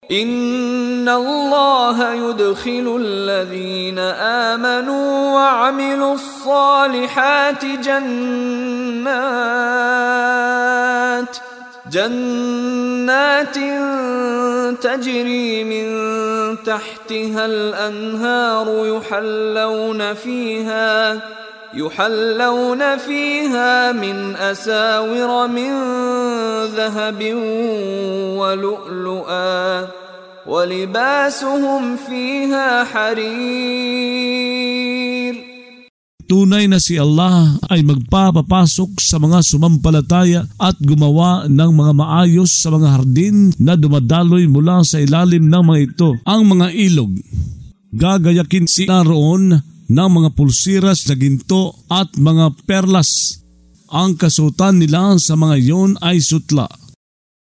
إن الله يدخل الذين آمنوا وعملوا الصالحات جنات تجري من تحتها الأنهار يحلون فيها من أساور من ذهب ولؤلؤا ولباسهم فيها حرير. Tunay na si Allah ay magpapapasok sa mga sumampalataya at gumawa ng mga maayos sa mga hardin na dumadaloy mula sa ilalim ng mga ito. Ang mga ilog, gagayakin sila roon ng mga pulsiras na ginto at mga perlas. Ang kasuotan nila sa mga iyon ay sutla.